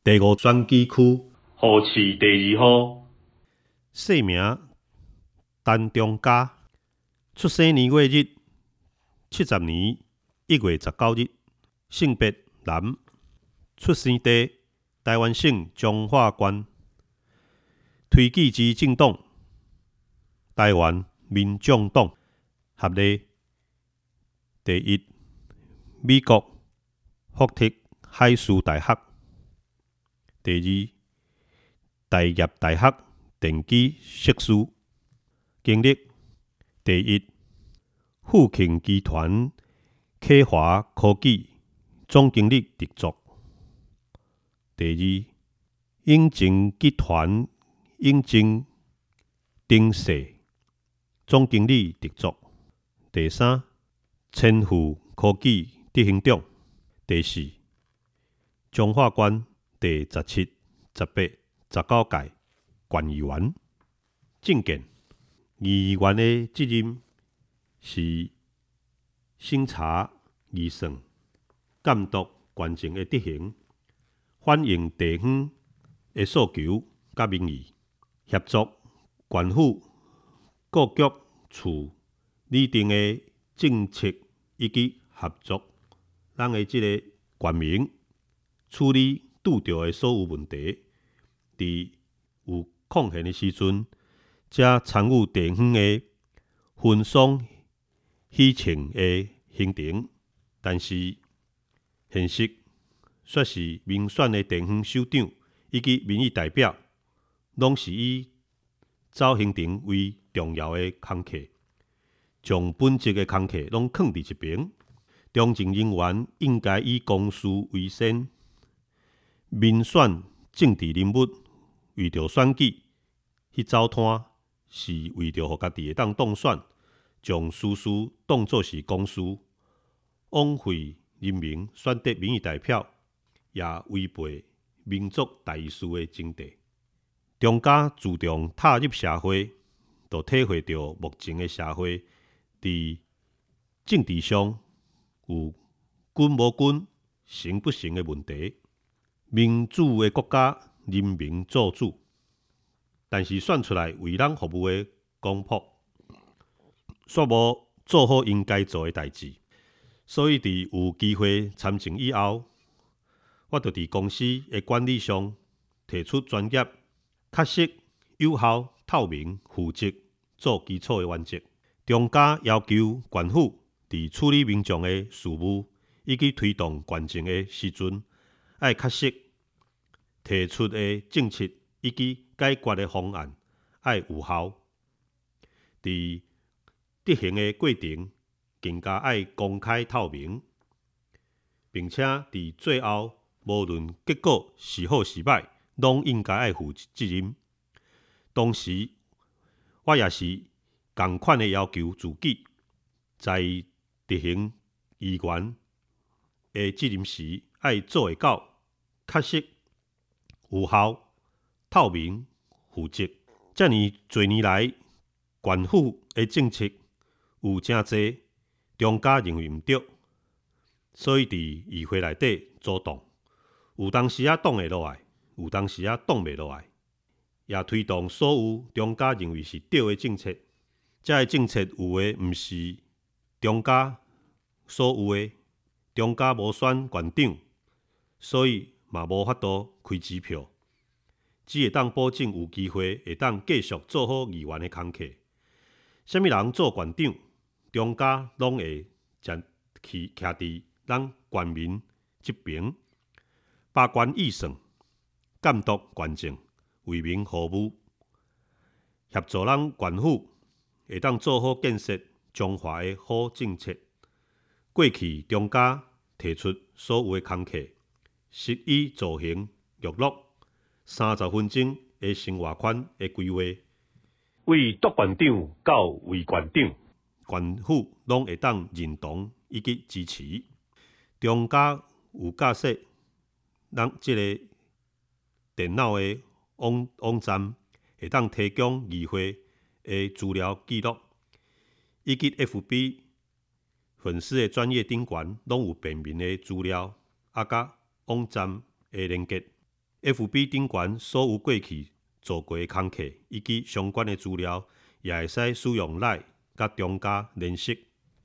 第5选举区河市第2号， 姓名陈中嘉，出生年月日70年1月19日，性别男，出生地台湾省彰化县，推举之政党台湾民众党，学历第1美国福特海事大学，第2大业大学电机硕士，经历第1富庆集团启华科技总经理直属，第2永靖集团永靖丁氏总经理直属，第3千富科技执行长，第4彰化县第17、18、19届县议员。政见，议员的责任是审查预算、监督县政的执行，反映地方的诉求甲民意，协助县府各局处拟定的政策以及合作咱的这个县民处理拄到的所有问题，伫有空闲的时阵，才参与地方的婚丧喜庆的行程。但是现实却是民选的地方首长以及民意代表，拢是以走行程为重要的工课，将本职的工课拢放伫一边。中正人员应该以公事为先，民选政治人物为着选举去走摊，是为着互家己会当当选，将事事当作是公事，枉费人民选择民意代表，也违背民族大义士的精地。中嘉自从踏入社会，就体会到目前的社会伫政治上有君无君、成不成的问题。民主的国家，人民做主，但是选出来为咱服务的公仆，却无做好应该做的代志。所以伫有机会参政以后，我就伫公司的管理上提出专业、确实、有效、透明、负责做基础的原则。中嘉要求县府伫处理民众的事务以及推动县政的时阵，要确实提出的政策以及解决的方案要有效。伫执行的过程更加要公开透明，并且伫最后无论结果是好是歹，拢应该要负责任。同时，我也是同款的要求自己，在执行议员的责任时，要做会到确实、有效、透明、负责。遮尔多年来，县府的政策有真侪，中嘉认为毋对，所以伫议会内底阻挡。有当时挡会落来，有当时挡袂落来，也推动所有中嘉认为是对的政策。这个政策有的毋是中嘉所有的，中嘉无选县长，所以嘛无法度开支票，只会当保证有机会会当继续做好议员的工课。啥物人做县长，中嘉拢会徛伫咱县民这边，把关预算，监督县政，为民服务，协助咱县府会当做好建设中华的好政策。过去中嘉提出所有的工课，食衣住行娱乐30分钟的生活圈的规划，为督县长到为县长，县府拢会当认同以及支持。中嘉有架设咱这个电脑的网站，会当提供议会的资料记录，以及 FB 粉丝的专页顶悬拢有便民的资料，甲网站的连结。 FB 顶悬所有过去做过的工课以及相关的资料，也会使使用 LINE 甲中嘉联系